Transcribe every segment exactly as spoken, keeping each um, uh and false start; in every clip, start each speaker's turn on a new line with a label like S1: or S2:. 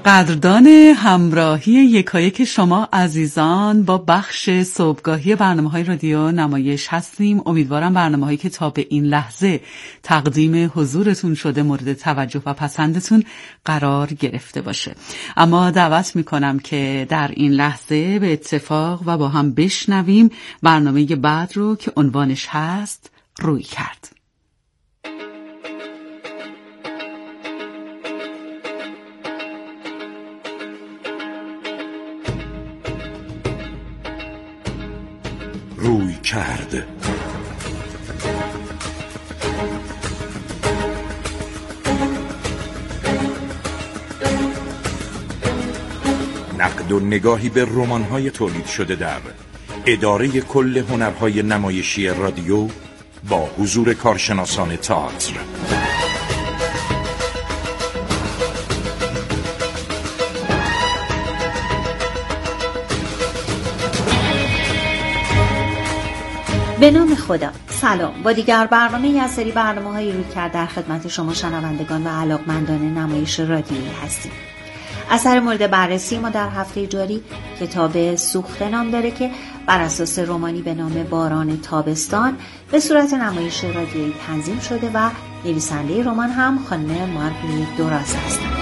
S1: قدردان همراهی یکایک شما عزیزان با بخش صبحگاهی برنامه‌های رادیو نمایش هستیم. امیدوارم برنامه‌هایی که تا به این لحظه تقدیم حضورتون شده مورد توجه و پسندتون قرار گرفته باشه. اما دعوت میکنم که در این لحظه به اتفاق و با هم بشنویم برنامه بعد رو که عنوانش هست روی کرد.
S2: روی کرد. نقد و نگاهی به رمان‌های تولید شده در اداره کل هنرهای نمایشی رادیو با حضور کارشناسان تئاتر.
S3: به نام خدا. سلام. با دیگر برنامه از سری برنامه‌های روی کرد در خدمت شما شنوندگان و علاقمندان نمایش رادیویی هستیم. اثر مورد بررسی ما در هفته جاری کتاب سوخته نام داره که بر اساس رمانی به نام باران تابستان به صورت نمایش رادیویی تنظیم شده و نویسنده رمان هم خانم مارگریت دوراس هستند.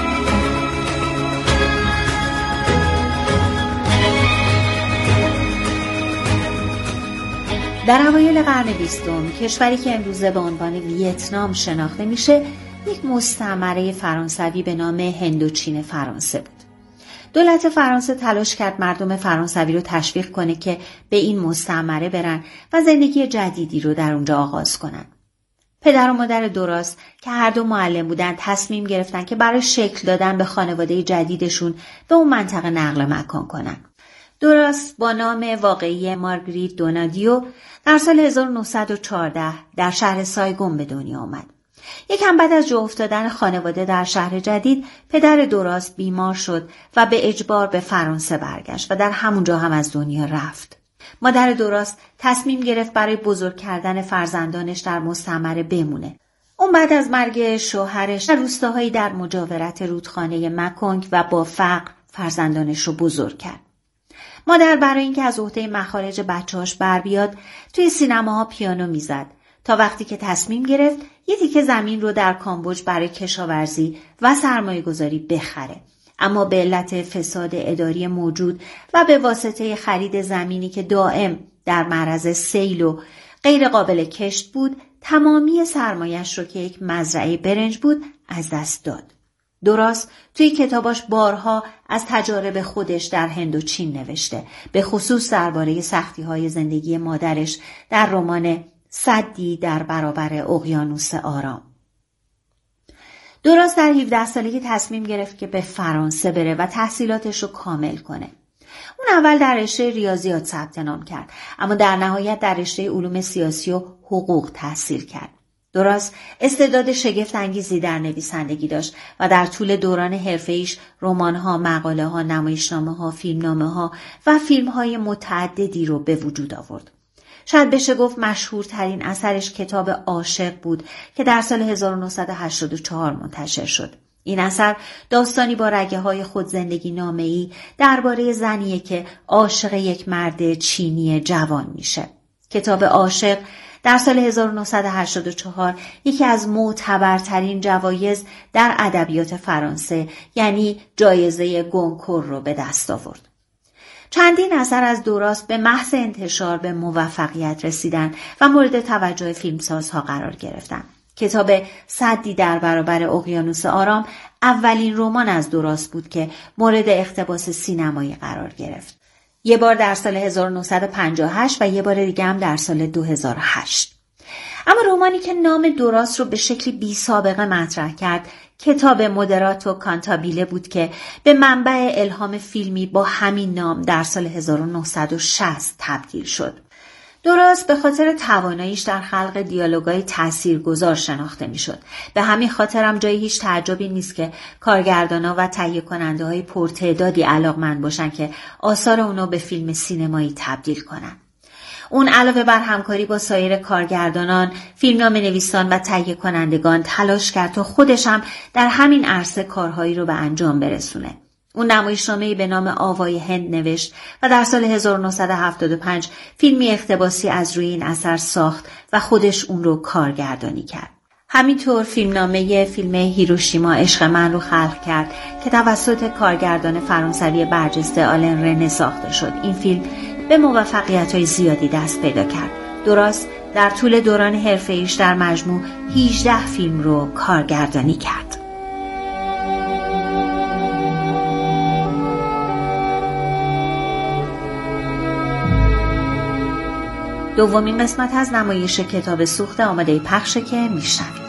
S3: در اوایل قرن بیستم کشوری که امروزه به عنوان ویتنام شناخته میشه یک مستعمره فرانسوی به نام هندوچین فرانسه بود. دولت فرانسه تلاش کرد مردم فرانسوی رو تشویق کنه که به این مستعمره برن و زندگی جدیدی رو در اونجا آغاز کنن. پدر و مادر دوراس که هر دو معلم بودن تصمیم گرفتن که برای شکل دادن به خانواده جدیدشون به اون منطقه نقل مکان کنن. دوراس با نام واقعی مارگریت دونادیو در سال هزار و نهصد و چهارده در شهر سایگون به دنیا آمد. یکم بعد از جا افتادن خانواده در شهر جدید، پدر دوراس بیمار شد و به اجبار به فرانسه برگشت و در همونجا هم از دنیا رفت. مادر دوراس تصمیم گرفت برای بزرگ کردن فرزندانش در مستعمره بمونه. اون بعد از مرگ شوهرش در روستاهایی در مجاورت رودخانه مکونگ و با فقر فرزندانش رو بزرگ کرد. مادر برای اینکه از عهده مخارج بچه‌هاش بر بیاد توی سینماها پیانو میزد تا وقتی که تصمیم گرفت یه تیکه زمین رو در کامبوج برای کشاورزی و سرمایه گذاری بخره. اما به علت فساد اداری موجود و به واسطه خرید زمینی که دائم در معرض سیل و غیر قابل کشت بود، تمامی سرمایه‌اش رو که یک مزرعه برنج بود از دست داد. دوراس توی کتاباش بارها از تجارب خودش در هند و چین نوشته، به خصوص درباره سختی‌های زندگی مادرش در رمان سدی در برابر اقیانوس آرام. دوراس در هفده سالگی تصمیم گرفت که به فرانسه بره و تحصیلاتش رو کامل کنه. اون اول در رشته ریاضیات ثبت نام کرد، اما در نهایت در رشته علوم سیاسی و حقوق تحصیل کرد. دوراس استعداد شگفت انگیزی در نویسندگی داشت و در طول دوران حرفه‌ایش رمان‌ها، مقاله‌ها، نمایشنامه‌ها، فیلمنامه‌ها و فیلم‌های متعددی رو به وجود آورد. شاید بشه گفت مشهورترین اثرش کتاب عاشق بود که در سال هزار و نهصد و هشتاد و چهار منتشر شد. این اثر داستانی با رگه‌های خود زندگی نامه‌ای درباره زنیه که عاشق یک مرد چینی جوان میشه. کتاب عاشق در سال هزار و نهصد و هشتاد و چهار یکی از معتبرترین جوایز در ادبیات فرانسه یعنی جایزه گونکور رو به دست آورد. چندین اثر از دوراس به محض انتشار به موفقیت رسیدن و مورد توجه فیلمسازها قرار گرفتن. کتاب سدی در برابر اقیانوس آرام اولین رمان از دوراس بود که مورد اقتباس سینمایی قرار گرفت. یه بار در سال هزار و نهصد و پنجاه و هشت و یه بار دیگه هم در سال دو هزار و هشت. اما رمانی که نام دوراس رو به شکلی بی سابقه مطرح کرد کتاب مودراتو کانتابیله بود که به منبع الهام فیلمی با همین نام در سال هزار و نهصد و شصت تبدیل شد. دوراس به خاطر تواناییش در خلق دیالوگای تاثیرگذار شناخته میشد. به همین خاطر هم جای هیچ تعجبی نیست که کارگردانا و تهیه کننده های پرتعدادی علاقمند باشن که آثار اونو به فیلم سینمایی تبدیل کنن. اون علاوه بر همکاری با سایر کارگردانان، فیلمنامه‌نویسان و تهیه کنندگان تلاش کرد تا خودش هم در همین عرصه کارهایی رو به انجام برسونه. اون نمایشنامه‌ای به نام آوای هند نوشت و در سال هزار و نهصد و هفتاد و پنج فیلمی اقتباسی از روی این اثر ساخت و خودش اون رو کارگردانی کرد. همینطور فیلمنامه فیلم هیروشیما عشق من رو خلق کرد که توسط کارگردان فرانسوی برجسته آلن رنه ساخته شد. این فیلم به موفقیت‌های زیادی دست پیدا کرد. درست در طول دوران حرفه‌ایش در مجموع هجده فیلم رو کارگردانی کرد. دومین قسمت از نمایش کتاب سوخته آماده پخشه که میشنوید.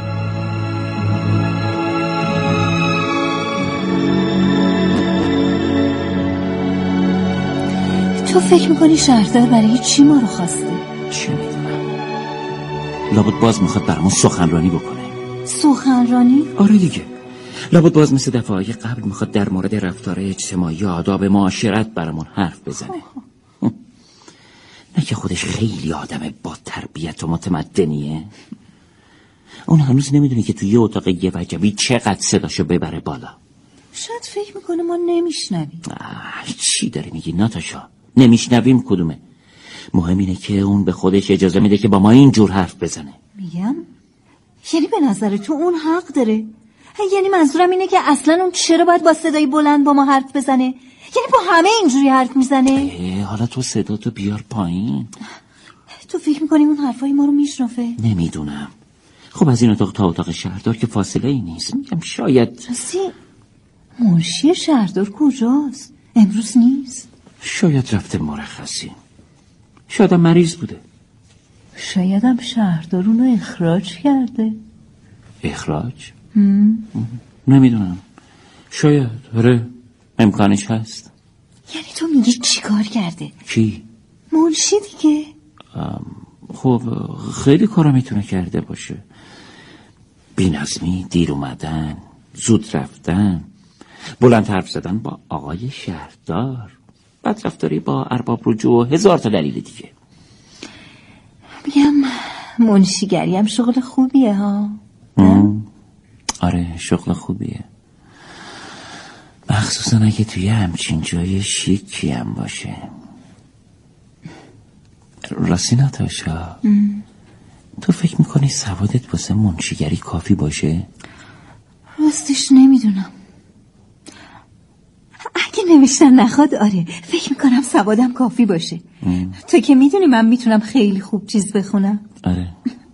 S4: تو فکر میکنی شهردار برای چی ما رو خواسته؟
S5: چه میدونم، لابد باز میخواد برامون سخنرانی بکنه.
S4: سخنرانی؟
S5: آره دیگه، لابد باز مثل دفعه‌های قبل میخواد در مورد رفتار اجتماعی آداب معاشرت برامون حرف بزنه. نه که خودش خیلی آدم با تربیت و متمدنیه. اون هنوز نمیدونه که توی یه اتاق یه وجبی چقدر صداشو ببره بالا.
S4: شاید فکر میکنه ما نمیشنویم.
S5: چی داری میگی ناتاشا؟ نمیشنویم کدومه؟ مهم اینه که اون به خودش اجازه میده که با ما اینجور حرف بزنه.
S4: میگم یعنی به نظر تو اون حق داره؟ یعنی منظورم اینه که اصلا اون چرا باید با صدای بلند با ما حرف بزنه؟ یعنی با همه اینجوری حرف میزنه؟
S5: حالا تو صداتو بیار پایین.
S4: تو فکر میکنی اون حرفای ما رو میشنفه؟
S5: نمیدونم. خب از این اتاق تا اتاق شهردار که فاصله ای نیست. میگم شاید
S4: راستی منشی شهردار کجاست؟ امروز نیست؟
S5: شاید رفته مرخصی، شاید مریض بوده،
S4: شاید هم شهردار اونو اخراج کرده.
S5: اخراج؟ هم. نمیدونم، شاید آره امکانش هست.
S4: یعنی تو میگی چی کار کرده؟
S5: کی؟
S4: منشی دیگه.
S5: خب خیلی کارا میتونه کرده باشه. بی‌نظمی، دیر اومدن، زود رفتن، بلند حرف زدن با آقای شهردار، بدرفتاری با ارباب رجوع و هزار تا دلیل دیگه.
S4: میگم منشیگری هم شغل خوبیه ها.
S5: آره شغل خوبیه، مخصوصا اگه توی همچین جای شیکی هم باشه. راستی ناتاشا، تو فکر میکنی سوادت واسه منشیگری کافی باشه؟
S4: راستش نمیدونم. اگه نوشتن نخواد آره فکر میکنم سوادم کافی باشه. ام. تو که میدونی من میتونم خیلی خوب چیز بخونم.
S5: آره.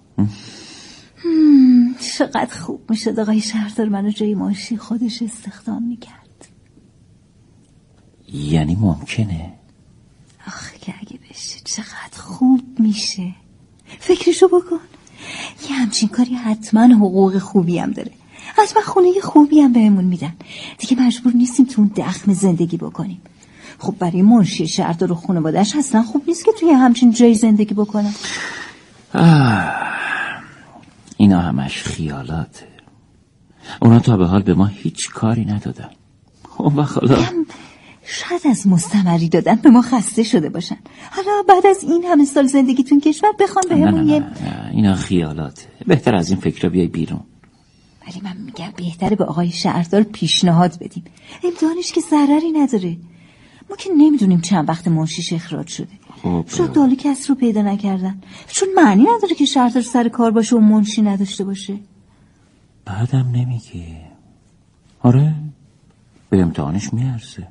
S4: چقدر خوب میشد آقای شهردار منو جای منشی خودش استخدام میکرد.
S5: یعنی ممکنه؟
S4: آخه که اگه بشه چقدر خوب میشه. فکرشو بکن، یه همچین کاری حتما حقوق خوبی هم داره، حتما خونه خوبی هم بهمون میدن، دیگه مجبور نیستیم تو اون دخم زندگی بکنیم. خب برای منشی شهردار و خانواده‌اش اصلا خوب نیست که توی همچین جای زندگی بکنن.
S5: اینا همش خیالاته. اونا تا به حال به ما هیچ کاری ندادن. خب حالا
S4: شاید از مستمری دادن به ما خسته شده باشن، حالا بعد از این همه سال زندگیتون کشور بخوام به همون یه
S5: نه نه اینا خیالاته. بهتر از این فکر بیای بیرون.
S4: ولی من میگم بهتره به آقای شهردار پیشنهاد بدیم، امتحانش که ضرری نداره. ما که نمیدونیم چند وقت منشیش اخراج شده.
S5: خب
S4: شاید دالی کس رو پیدا نکردن، چون معنی نداره که شهردار سر کار باشه و منشی نداشته باشه.
S5: بعدم نمیگه. آره به امتحانش میارزه.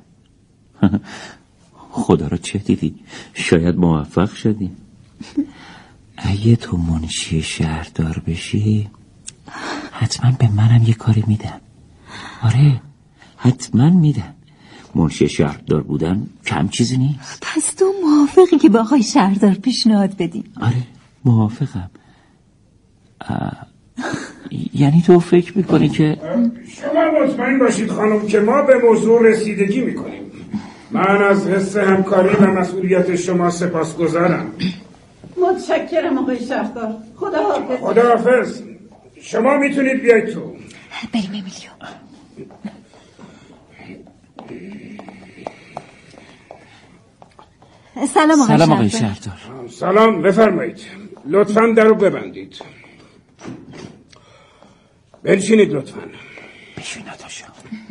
S5: خدا رو چه دیدی، شاید موفق شدی. اگه تو منشی شهردار بشی حتما به منم یه کاری میدن. آره حتما میدن. منشی شهردار بودن کم چیزی نیست.
S4: پس تو موافقی که با آقای شهردار پیشنهاد بدیم؟
S5: آره موافقم. یعنی تو فکر میکنی که
S6: شما مطمئن باشید خانم که ما به موضوع رسیدگی میکنیم. من از حس همکاری و مسئولیت شما سپاسگزارم.
S7: متشکرم آقای شهردار. خدا حافظ.
S6: خدا حافظ. شما میتونید بیاید تو.
S4: بریم امیلیو. سلام آقای
S5: سلام آقای
S4: شهردار.
S5: شهردار.
S6: سلام، بفرمایید. لطفاً درو ببندید. بنشینید لطفاً.
S5: بشین نتاشا.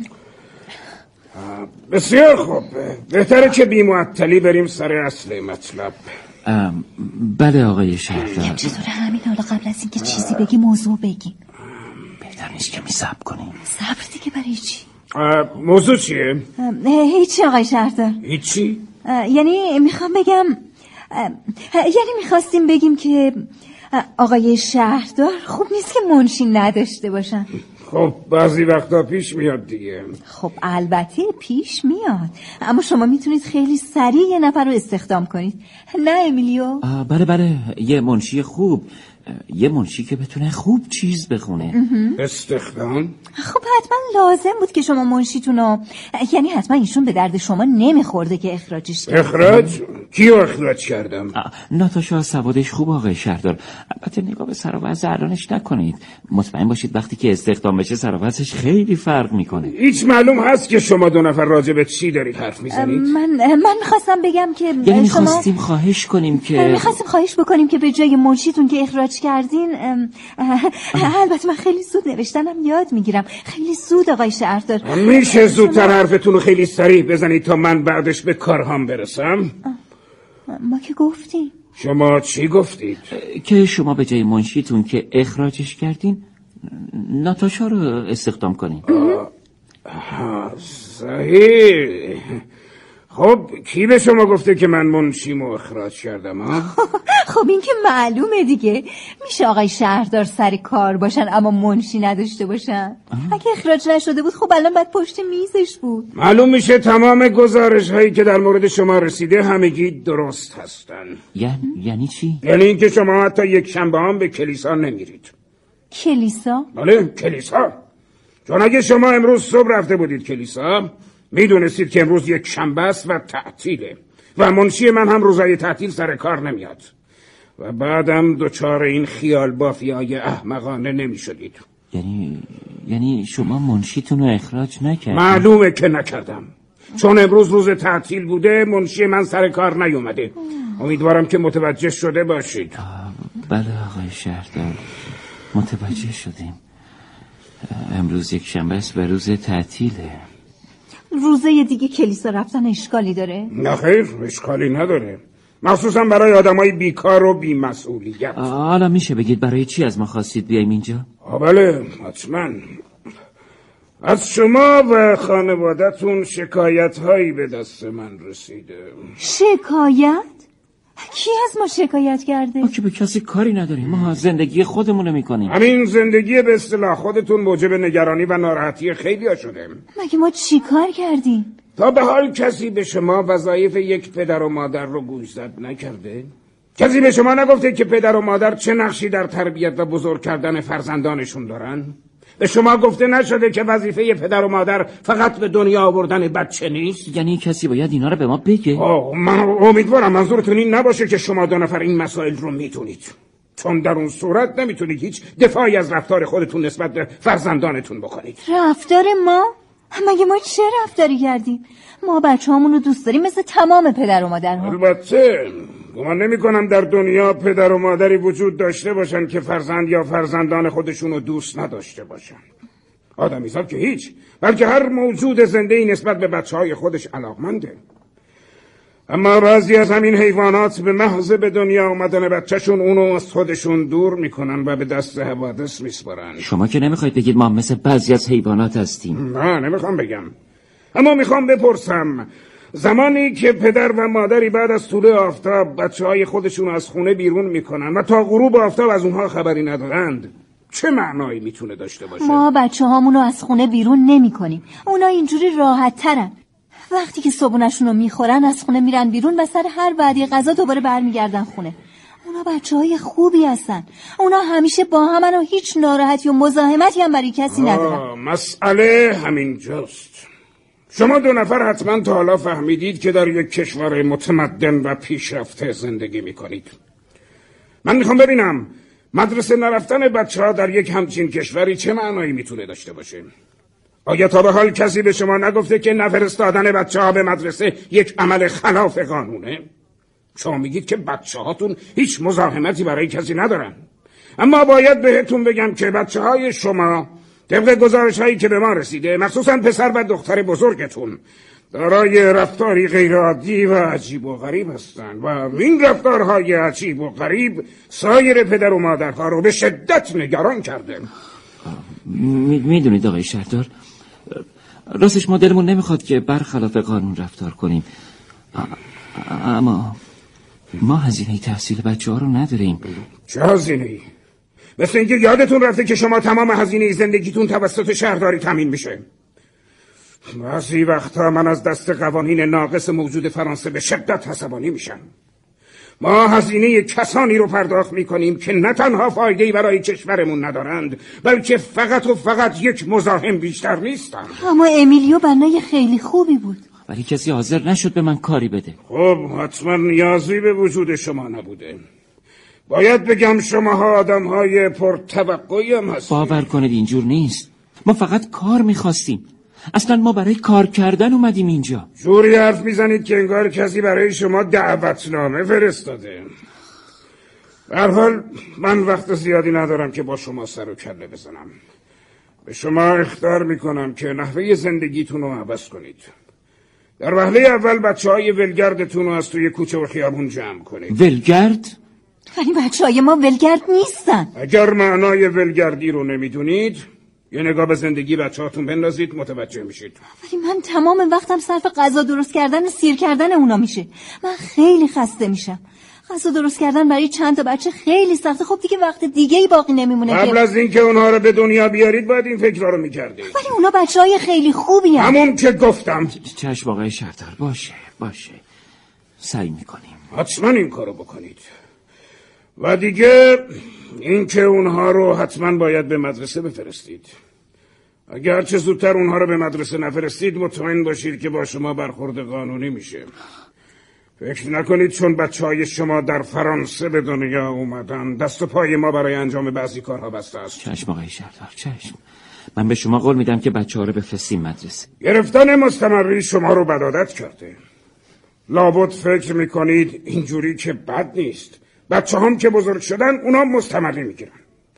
S6: بسیار خوب، بهتره که بی معطلی بریم سر اصل مطلب.
S5: بله آقای شهردار.
S4: چطوره همین حالا قبل از اینکه چیزی بگی موضوع بگیم؟
S5: بهتر نیست که می صبر کنیم.
S4: صبر دیگه برای چی؟
S6: موضوع چیه؟
S4: هیچی آقای شهردار.
S6: هیچی؟
S4: یعنی میخوام بگم یعنی میخواستیم بگیم که آقای شهردار خوب نیست که منشی نداشته باشن.
S6: خب بعضی وقتا پیش میاد دیگه.
S4: خب البته پیش میاد، اما شما میتونید خیلی سریع یه نفر رو استخدام کنید، نه امیلیو؟
S5: بله بله، یه منشی خوب، یه منشی که بتونه خوب چیز بخونه.
S6: استخدام؟
S4: خب حتما لازم بود که شما منشیتونو، یعنی حتما ایشون به درد شما نمیخورده که اخراجش کرد.
S6: اخراج؟ کیو اخراج کردم؟
S5: ناتاشا سوادش خوب آقای شهردار، البته نگاه به سر و وضع الانش نکنید، مطمئن باشید وقتی که استخدام بشه سر و وضعش خیلی فرق میکنه.
S6: هیچ معلوم هست که شما دو نفر راجع به چی دارید حرف میزنید؟
S4: من من میخواستم بگم که
S5: یعنی
S4: شما
S5: میخواستیم خواهش کنیم که
S4: میخواستیم خواهش بکنیم که به جای منشیتون که اخراج کردین، البته من خیلی زود نوشتنم یاد میگیرم، خیلی زود آقای شهردار،
S6: میشه زودتر حرفتون رو خیلی سریع بزنید تا من بعدش به کارهام برسم؟
S4: ما که گفتیم.
S6: شما چی گفتید؟
S5: که شما به جای منشیتون که اخراجش کردین ناتاشا رو استخدام کنین.
S6: صحیح. خب کی به شما گفته که من منشیمو اخراج کردم ها؟
S4: خب این که معلومه دیگه، میشه آقای شهردار سر کار باشن اما منشی نداشته باشن؟ اگه اخراج نشده بود خب الان بعد پشت میزش بود.
S6: معلوم میشه تمام گزارش هایی که در مورد شما رسیده همگی درست هستن.
S5: یعنی یعنی چی؟
S6: یعنی اینکه شما حتی یک شنبه هم به کلیسا نمیرید.
S4: کلیسا؟
S6: بله کلیسا، چون اگه شما امروز صبح رفته بودید کلیسا میدونستید که امروز یک شنبه است و تعطیله و منشی من هم روزای تعطیل سر کار نمیاد و بعدم دوچار این خیال بافیای احمقانه نمیشدید.
S5: یعنی یعنی شما منشیتون رو اخراج نکردید؟
S6: معلومه که نکردم، چون امروز روز تعطیل بوده منشی من سر کار نیومده. امیدوارم که متوجه شده باشید.
S5: بله آقای شهردار، متوجه شدیم. امروز یک شنبه است و روز تعطیله.
S4: روزه دیگه کلیسا رفتن اشکالی داره؟
S6: نه خیر، اشکالی نداره، مخصوصا برای آدمای بیکار و بی‌مسئولیت.
S5: حالا میشه بگید برای چی از ما خواستید بیاییم اینجا؟
S6: بله حتما. از شما و خانوادتون شکایت هایی به دست من رسیده.
S4: شکایت؟ کی از ما شکایت کرده؟
S5: ما که به کسی کاری نداریم، ما زندگی خودمونو میکنیم.
S6: همین زندگی به اصطلاح خودتون موجب نگرانی و ناراحتی خیلی ها شده.
S4: مگه ما چی کار کردیم؟
S6: تا به حال کسی به شما وظایف یک پدر و مادر رو گوشزد نکرده؟ کسی به شما نگفته که پدر و مادر چه نقشی در تربیت و بزرگ کردن فرزندانشون دارن؟ به شما گفته نشده که وظیفه پدر و مادر فقط به دنیا آوردن بچه نیست؟
S5: یعنی کسی باید اینا رو به ما بگه؟
S6: آه من امیدوارم منظورتون این نباشه که شما دو نفر این مسائل رو میتونید، چون در اون صورت نمیتونید هیچ دفاعی از رفتار خودتون نسبت به فرزندانتون بکنید.
S4: رفتار ما؟ مگه ما چه رفتاری کردیم؟ ما بچه هامون رو دوست داریم مثل تمام پدر و مادرها.
S6: البته گمان نمی کنم در دنیا پدر و مادری وجود داشته باشن که فرزند یا فرزندان خودشون رو دوست نداشته باشن. آدمیزاد که هیچ، بلکه هر موجود زنده‌ای نسبت به بچه‌های خودش علاقمنده. اما بعضی از همین حیوانات به محض به دنیا آمدن بچه‌شون اونو از خودشون دور میکنن و به دست حوادث میسپارن.
S5: شما که نمیخواید بگید ما مثل بعضی از حیوانات هستیم.
S6: نه نمیخوام بگم، اما میخوام بپرسم زمانی که پدر و مادری بعد از طلوع آفتاب بچه‌های خودشون از خونه بیرون میکنن و تا غروب آفتاب از اونها خبری ندارند، چه معنایی میتونه داشته باشه؟
S4: ما بچه هامونو از خونه بیرون نمی کنیم، اونا اینجوری راحت ترن. وقتی که صبحونشون رو میخورن از خونه میرن بیرون و سر هر وعده غذا دوباره برمیگردن خونه. اونا بچه های خوبی هستن، اونا همیشه با همن و هیچ ناراحتی و مزاحمتی هم برای کسی ندارن.
S6: مسئله همین جاست. شما دو نفر حتما تا حالا فهمیدید که در یک کشور متمدن و پیشرفته زندگی میکنید. من میخوام ببینم مدرسه نرفتن بچه ها در یک همچین کشوری چه معنایی میتونه داشته باشه؟ آیا تا به حال کسی به شما نگفته که نفرستادن بچه ها به مدرسه یک عمل خلاف قانونه؟ شما میگید که بچه هاتون هیچ مزاحمتی برای کسی ندارن، اما باید بهتون بگم که بچه های شما طبق گزارش هایی که به ما رسیده، مخصوصا پسر و دختر بزرگتون، دارای رفتاری غیرعادی و عجیب و غریب هستند و این رفتارهای عجیب و غریب سایر پدر و مادرها رو به شدت نگران کرده.
S5: میدونید آقای شهردار، راستش ما دلمون نمیخواد که برخلاف قانون رفتار کنیم، اما ما هزینه تحصیل بچه ها رو نداریم.
S6: چه هزینه‌ای؟ مثل اینکه یادتون رفته که شما تمام هزینه زندگیتون توسط شهرداری تامین میشه. بعضی وقتا من از دست قوانین ناقص موجود فرانسه به شدت عصبانی میشم. ما هزینه کسانی رو پرداخت میکنیم که نه تنها فایده‌ای برای کشورمون ندارند، بلکه فقط و فقط یک مزاحم بیشتر نیستند.
S4: اما امیلیو بنای خیلی خوبی بود،
S5: ولی کسی حاضر نشد به من کاری بده.
S6: خب حتما نیازی به وجود شما نبوده. باید بگم شماها آدم‌های پرتوقعی هم هستید.
S5: باور کنید اینجور نیست، ما فقط کار میخواستیم، اصلا ما برای کار کردن اومدیم اینجا.
S6: جوری حرف میزنید که انگار کسی برای شما دعوتنامه فرستاده. به هر حال من وقت زیادی ندارم که با شما سر و کله بزنم. به شما اخطار میکنم که نحوه زندگیتون رو عوض کنید. در وهله اول بچه های ولگردتون رو از توی کوچه و خیابون جمع کنید.
S5: ولگرد؟
S4: ولی بچه های ما ولگرد نیستن.
S6: اگر معنای ولگردی رو نمیدونید، یه نگاه به زندگی بچه هاتون بندازید، متوجه میشید.
S4: ولی من تمام وقتم صرف غذا درست کردن و سیر کردن اونا میشه. من خیلی خسته میشم. غذا درست کردن برای چند تا بچه خیلی سخته. خب دیگه وقت دیگه ای باقی نمیمونه.
S6: قبل
S4: که...
S6: از اینکه اونها رو به دنیا بیارید باید این فکر رو میکردید.
S4: ولی اونا بچه های خیلی خوبی هم.
S6: همون که گفتم.
S5: چشم آقای شهردار، باشه باشه، سعی میکنیم.
S6: حتما این کارو بکنید. و دیگه اینکه اونها رو حتما باید به مدرسه بفرستید. اگر چه زودتر اونها رو به مدرسه نفرستید، مطمئن باشید که با شما برخورد قانونی میشه. فکر نکنید چون بچه های شما در فرانسه به دنیا اومدن دست و پای ما برای انجام بعضی کارها بسته است.
S5: چشم آقای شهردار، چشم. من به شما قول میدم که بچه ها رو بفرستیم مدرسه.
S6: گرفتن مستمری شما رو بدعادت کرده. لابد فکر میکنید اینجوری که بد نیست. بچه هم که بزرگ شدن اونا مستمری میگیرن.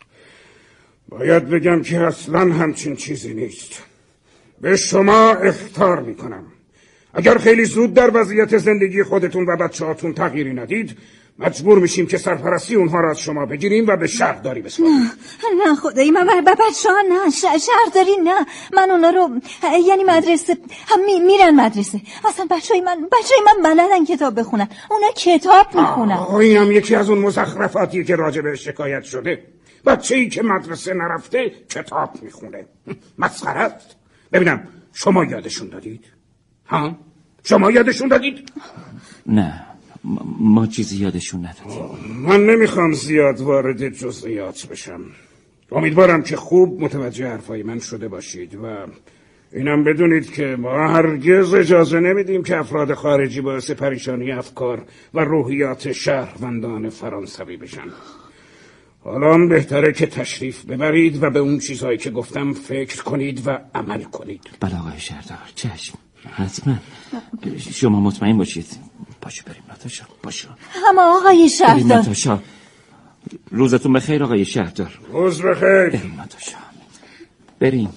S6: باید بگم که اصلا همچین چیزی نیست. به شما اخطار میکنم. اگر خیلی زود در وضعیت زندگی خودتون و بچه هاتون تغییری ندید، مجبور میشیم که سرپرستی اونها را از شما بگیریم و به شهرداری بسپاریم.
S4: نه نه خدایی، من برای بچه ها نه، شهرداری نه. من اونا رو یعنی مدرسه هم می میرن مدرسه. اصلا بچه های من بچه های من بلدن کتاب بخونن. اونا کتاب میخونن.
S6: این هم یکی از اون مزخرفاتیه که راجع به شکایت شده. بچه‌ای که مدرسه نرفته کتاب میخونه. مسخره است. ببینم شما یادشون دادید؟ ها؟ شما یادشون دادید؟
S5: نه، ما چیزی یادشون ندادیم.
S6: من نمیخوام زیاد وارد جزئیات بشم. امیدوارم که خوب متوجه حرفای من شده باشید و اینم بدونید که ما هرگز اجازه نمیدیم که افراد خارجی باعث پریشانی افکار و روحیات شهروندان فرانسوی بشن. حالا بهتره که تشریف ببرید و به اون چیزهایی که گفتم فکر کنید و عمل کنید.
S5: بله آقای شهردار، چشم، حتما. شما مطمئن باشید. پاشو بریم ناتاشا، پاشو.
S4: اما آقای شهردار.
S5: بریم ناتاشا. روزتون بخیر آقای شهردار.
S6: روز بخیر.
S5: بریم ناتاشا، بریم.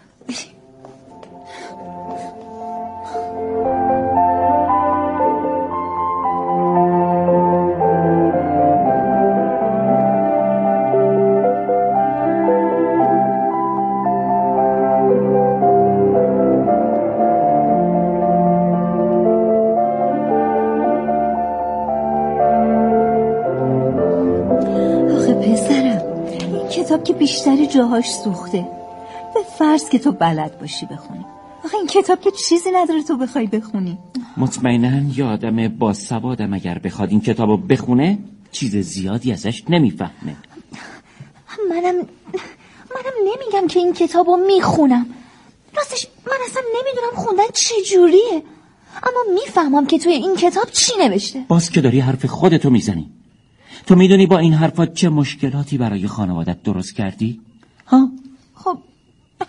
S4: که بیشتری جاهاش سوخته. به فرض که تو بلد باشی بخونی. آخه این کتاب که چیزی نداره تو بخوای بخونی.
S5: مطمئناً یه آدم با سوادم اگر بخواد این کتابو بخونه چیز زیادی ازش نمیفهمه.
S4: منم منم نمیگم که این کتابو میخونم. راستش من اصلا نمیدونم خوندن چه جوریه. اما میفهمم که توی این کتاب چی نوشته.
S5: باز که داری حرف خودتو میزنی. تو میدونی با این حرفات چه مشکلاتی برای خانوادت درست کردی؟ ها؟
S4: خب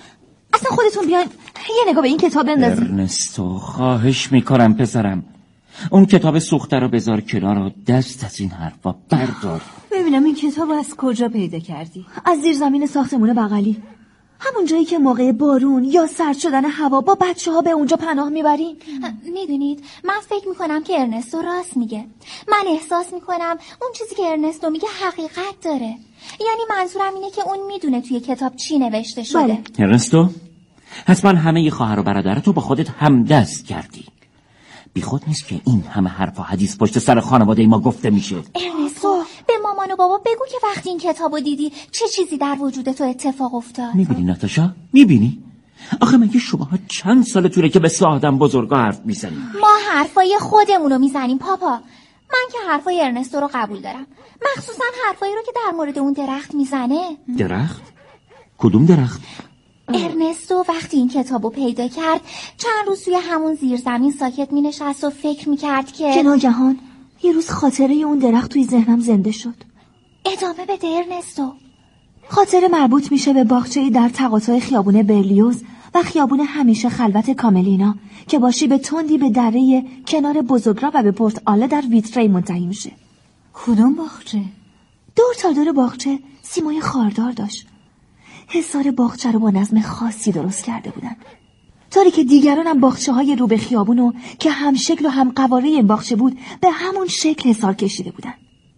S4: اصلا خودتون بیاین یه نگاه به این کتاب بندازید.
S5: ارنستو، خواهش میکنم پسرم، اون کتاب سوخته رو بذار کنار و دست از این حرفا بردار.
S4: ببینم این کتاب رو از کجا پیدا کردی؟ از زیر زمین ساختمون بغلی، همون جایی که موقع بارون یا سرد شدن هوا با بچه ها به اونجا پناه میبرین.
S8: میدونید من فکر میکنم که ارنستو راست میگه. من احساس میکنم اون چیزی که ارنستو میگه حقیقت داره. یعنی منظورم اینه که اون میدونه توی کتاب چی نوشته شده.
S5: بله. ارنستو حتما همه ی خواهر و برادرتو با خودت همدست کردی. بی خود نیست که این همه حرف و حدیث پشت سر خانواده ما گفته میشه.
S8: ارنستو به مامان و بابا بگو که وقتی این کتابو دیدی چه چیزی در وجود تو اتفاق افتاد.
S5: میبینی ناتاشا؟ میبینی؟ آخه مگه شماها چند سال طوله که مثل آدم بزرگا حرف میزنیم؟
S8: ما حرفای خودمونو میزنیم پاپا. من که حرفای ارنستو رو قبول دارم، مخصوصا حرفایی رو که در مورد اون درخت میزنه.
S5: درخت؟ کدوم درخت؟
S8: ارنستو وقتی این کتابو پیدا کرد چند روز توی همون زیرزمین ساکت مینشست و فکر میکرد که
S4: که ناگهان یه روز خاطره اون درخت توی ذهنم زنده شد.
S8: ادامه بده ارنستو.
S4: خاطره مربوط میشه به باغچه‌ای در تقاطع خیابون برلیوز و خیابون همیشه خلوت کاملینا که با شیب تندی به دره کنار بزرگراه و به پورت آله در ویتری منتهی میشه.
S1: کدوم باغچه؟
S4: دور تا دور باغچه سیمای خاردار داشت. حصار باغچه رو با نظم خاصی درست کرده بودن، طوری که دیگران هم باغچه های رو به خیابونو که هم شکل و هم قواره این باغچه بود به همون شکل حصار کشیده بودن.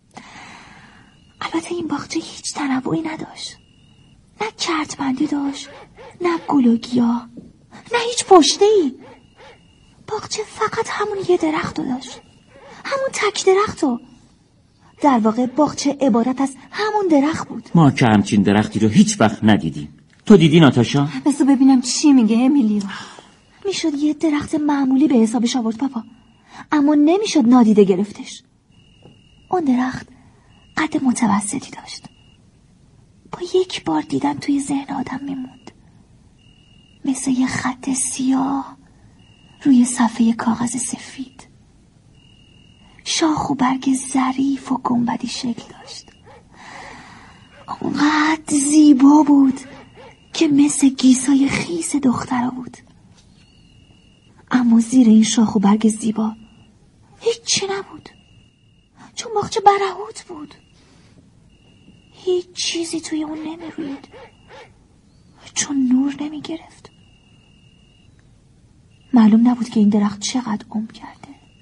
S4: البته این باغچه هیچ تنوعی نداشت، نه کرتبندی داشت، نه گل و گیاه، نه هیچ پشته‌ای. باغچه فقط همون یه درخت رو داشت، همون تک درخت رو. در واقع باغچه عبارت از همون درخت بود.
S5: ما که همچین درختی رو هیچ وقت ندیدیم. تو دیدی ناتاشا؟
S4: بسو ببینم چی میگه امیلیو. میشد یه درخت معمولی به حسابش آورد پاپا، اما نمیشد نادیده گرفتش. اون درخت قد متوسطی داشت، با یک بار دیدن توی ذهن آدم میموند، مثل یه خط سیاه روی صفحه کاغذ سفید. شاخ و برگ ظریف و گنبدی شکل داشت، اونقدر زیبا بود که مثل گیسای خیس دخترها بود. اما زیر این شاخ و برگ زیبا هیچی نبود، چون باغچه برهوت بود. هیچ چیزی توی اون نمیروید، چون نور نمی گرفت. معلوم نبود که این درخت چقدر عمر کرده.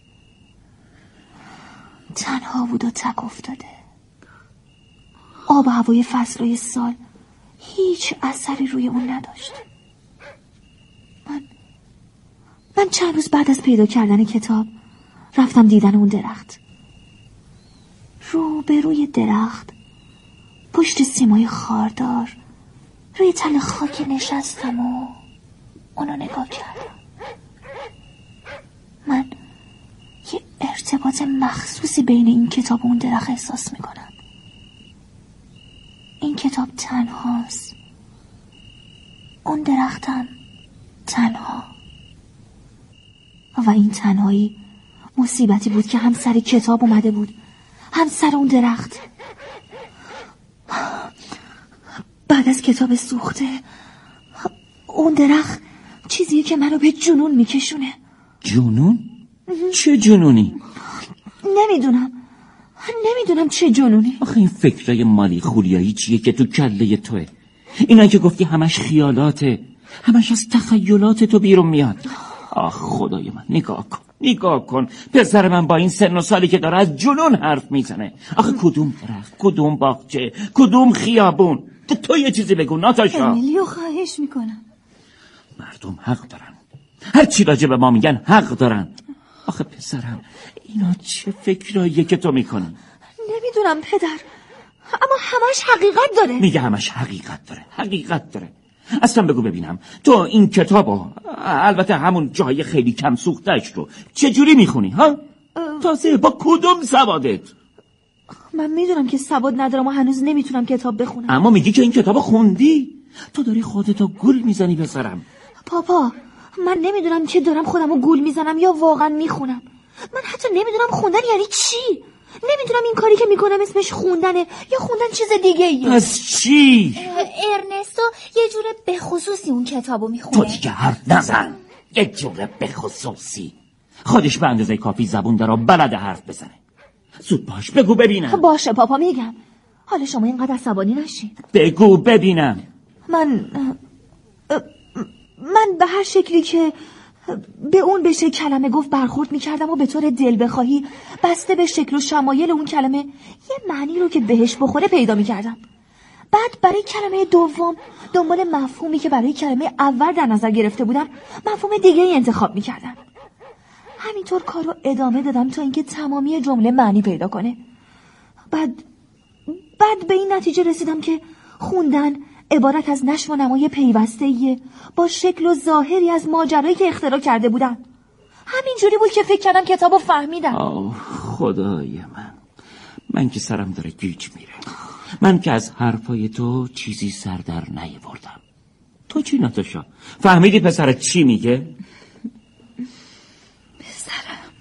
S4: تنها بود و تک افتاده. آب و هوای فصلهای سال هیچ اثری روی اون نداشت. من من چند روز بعد از پیدا کردن کتاب رفتم دیدن اون درخت. رو به روی درخت پشت سیمای خاردار روی تل خاک نشستم و اونو نگاه کردم. من یه ارتباط مخصوصی بین این کتاب و اون درخت احساس میکنم. این کتاب تنهاست، اون درختم تنها. و این تنهایی مصیبتی بود که هم سر کتاب اومده بود هم سر اون درخت. بعد از کتاب سوخته اون درخت چیزیه که منو به جنون میکشونه.
S5: جنون؟ چه جنونی؟
S4: نمیدونم نمیدونم چه جنونی.
S5: آخه این فکرای مالی خولیایی چیه که تو کله توه؟ اینا که گفتی همش خیالاته، همش از تخیلات تو بیرون میاد. آخ خدای من، نگاه کن نگاه کن پسر من با این سن و سالی که داره از جنون حرف میزنه. آخه کدوم درخت، کدوم باغچه، کدوم خیابون؟ تو یه چیزی بگو ناتاشا.
S4: امیلیو خواهش میکنم.
S5: مردم حق دارن، هر چی راجع به ما میگن حق دارن. آخه پسرم اینا چه فکراییه که تو میکنی؟
S4: نمیدونم پدر، اما همش حقیقت داره.
S5: میگه همش حقیقت داره، حقیقت داره. اصلا بگو ببینم تو این کتابو، البته همون جای خیلی کم سوختهش رو چجوری میخونی ها؟ تازه با کدوم سوادت؟
S4: من میدونم که سواد ندارم و هنوز نمیتونم کتاب بخونم.
S5: اما میگی که این کتابو خوندی؟ تو داری خودتو گول میزنی پسرم.
S4: پاپا من نمیدونم که دارم خودمو گول میزنم یا واقعا میخونم. من حتی نمیدونم خوندن یعنی چی. نمیدونم این کاری که میکنم اسمش خوندنه یا خوندن چیز دیگه ایه.
S5: پس چی؟
S8: ارنستو یه جوره به خصوصی اون کتابو میخونه.
S5: تو دیگه حرف نزن. یه جوره به خصوصی. خودش به اندازه کافی زبون داره و بلد حرف بزنه. زود باش بگو ببینم.
S4: باشه پاپا میگم. حالا شما اینقدر عصبانی نشین.
S5: بگو ببینم.
S4: من من به هر شکلی که به اون بشه کلمه گفت برخورد میکردم و به طور دل بخواهی بسته به شکل و شمایل اون کلمه یه معنی رو که بهش بخوره پیدا میکردم. بعد برای کلمه دوم دنبال مفهومی که برای کلمه اول در نظر گرفته بودم مفهوم دیگه ای انتخاب میکردم. همینطور کار رو ادامه دادم تا اینکه تمامی جمله معنی پیدا کنه. بعد بعد به این نتیجه رسیدم که خوندن عبارت از نشو و نمای پیوسته‌ایه با شکل و ظاهری از ماجرایی که اختراع کرده بودن. همینجوری بود که فکر کردم کتابو فهمیدم.
S5: آه خدای من، من که سرم داره گیج میره. من که از حرفای تو چیزی سر در نیاوردم. تو چی ناتاشا؟ فهمیدی پسرت چی میگه؟
S4: پسرم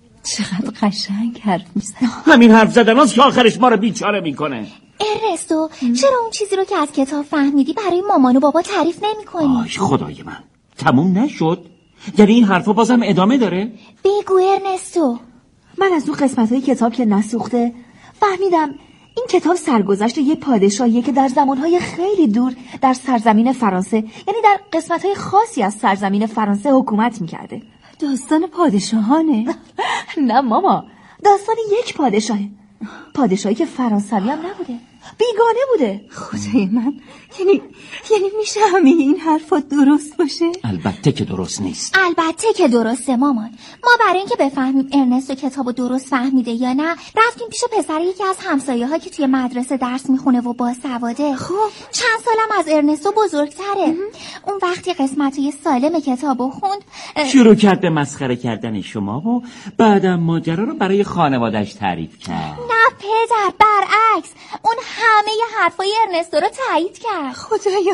S4: چقدر قشنگ حرف میزنه.
S5: همین حرف زدن هاست که آخرش ما رو بیچاره میکنه.
S8: ارنستو چرا اون چیزی رو که از کتاب فهمیدی برای مامان و بابا تعریف نمی کنی؟
S5: آی خدای من، تموم نشد؟ یعنی این حرفا بازم ادامه داره؟
S8: بگو ارنستو.
S4: من از اون قسمت های کتاب که نسوخته فهمیدم این کتاب سرگذشت یه پادشاهیه که در زمانهای خیلی دور در سرزمین فرانسه، یعنی در قسمتهای خاصی از سرزمین فرانسه حکومت میکرده.
S3: داستان پادشاهانه؟
S4: نه ماما، داستان یک پادشاهه. پادشاهی که فرانسوی هم نبوده، بیگانه بوده.
S3: خدای من، یعنی یعنی میشه همه این حرفا درست باشه؟
S5: البته که درست نیست.
S8: البته که درسته مامان. ما برای اینکه بفهمیم ارنستو کتابو درست فهمیده یا نه رفتیم پیش پسر یکی از همسایه‌ها که توی مدرسه درس میخونه و باسواده.
S3: خب
S8: چند سالم از ارنستو بزرگتره. اون وقتی قسمتای سالم کتابو خوند
S5: شروع کرد به مسخره کردن شما و بعدم ماجرا رو برای خانواده‌اش تعریف کرد.
S8: نه پدر، برعکس، اون همه ی حرفای ارنستو رو تایید کرد.
S3: خدایا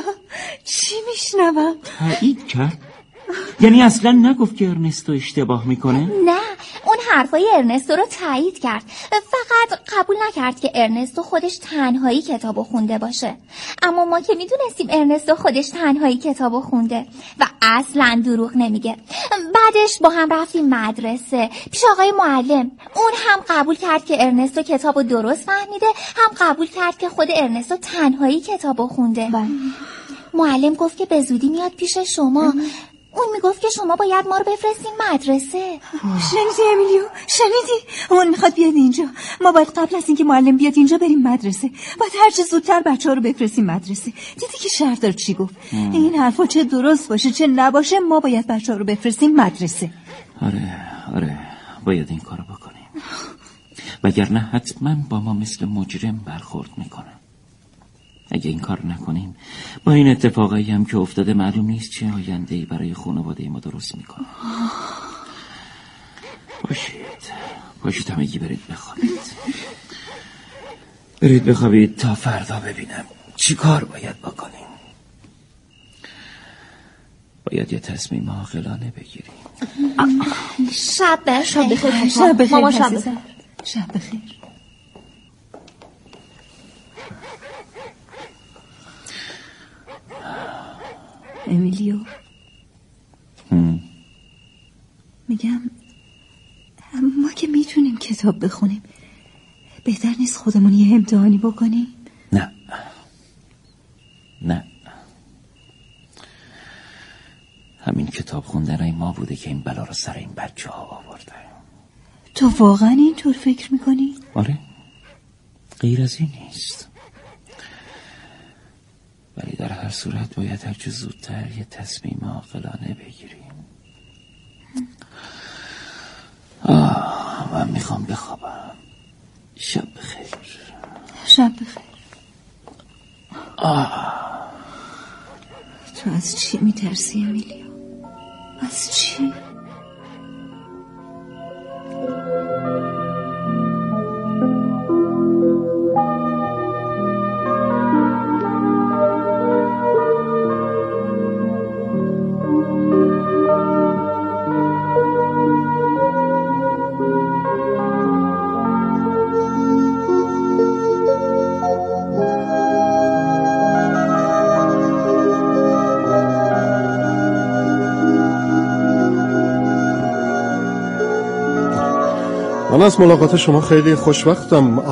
S3: چی میشنوم؟
S5: تایید کرد؟ یعنی اصلا نگفت که ارنستو اشتباه میکنه؟
S8: نه، اون حرفای ارنستو رو تایید کرد، فقط قبول نکرد که ارنستو خودش تنهایی کتابو خونده باشه. اما ما که میدونستیم ارنستو خودش تنهایی کتابو خونده و اصلا دروغ نمیگه. بعدش با هم رفتیم مدرسه پیش آقای معلم. اون هم قبول کرد که ارنستو کتابو درست فهمیده، هم قبول کرد که خود ارنستو تنهایی کتابو خونده.
S3: بله.
S8: معلم گفت که به زودی میاد پیش شما. اون میگفت که شما باید ما رو بفرستین مدرسه.
S3: شنیدی امیلیو؟ شنیدی؟ اون میخواد بیاد اینجا. ما باید قبل از اینکه معلم بیاد اینجا بریم مدرسه. باید هر چه زودتر بچه ها رو بفرستیم مدرسه. دیدی که شهردار چی گفت؟ ام. این حرفا چه درست باشه چه نباشه ما باید بچه ها رو بفرستیم مدرسه.
S5: آره آره باید این کارو بکنیم، وگرنه حتما با ما مثل مجرم برخورد میکنه. اگه این کار نکنیم با این اتفاقایی هم که افتاده معلوم نیست چه آینده‌ای برای خانواده ما درست میکنه. باشید باشید همگی برید بخوابید. برید بخوابید تا فردا ببینم چی کار باید بکنیم. باید یه تصمیم عاقلانه بگیریم.
S8: شب بخیر.
S3: شب بخیر.
S4: شب بخیر. ماما شب بخیر.
S3: شب بخیر. امیلیو
S5: هم.
S3: میگم ما که میتونیم کتاب بخونیم، بهتر نیست خودمون یه امتحانی بکنیم؟
S5: نه نه همین کتاب خوندنای ما بوده که این بلا رو سر این بچه ها آورده.
S3: تو واقعا اینطور فکر میکنی؟
S5: آره غیر از این نیست، ولی در هر صورت باید هرچه زودتر یه تصمیم عاقلانه بگیریم. آه من میخوام بخوابم. شب بخیر.
S3: شب بخیر.
S5: آه
S3: تو از چی میترسی امیلیو؟ از چی؟
S9: من از ملاقات شما خیلی خوشوقتم.